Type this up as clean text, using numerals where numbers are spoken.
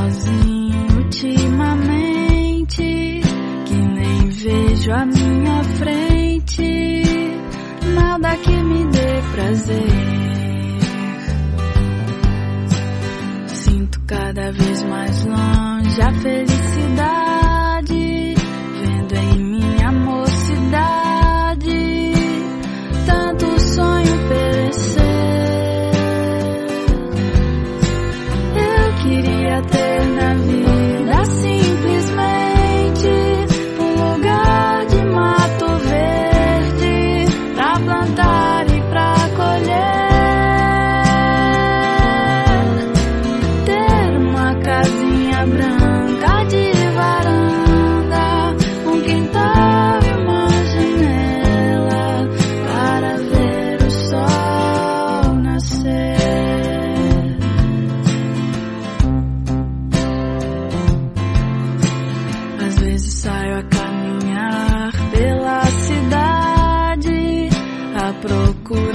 sozinho ultimamente, que nem vejo a minha frente nada que me dê prazer. Sinto cada vez mais longe a felicidade, vendo em minha mocidade tanto sonho perecer. Eu queria ter na vida simplesmente um lugar de mato verde pra plantar e pra colher, ter uma casinha branca de varanda, um quintal e uma janela para ver o sol nascer. Às vezes saio a caminhar pela cidade à procura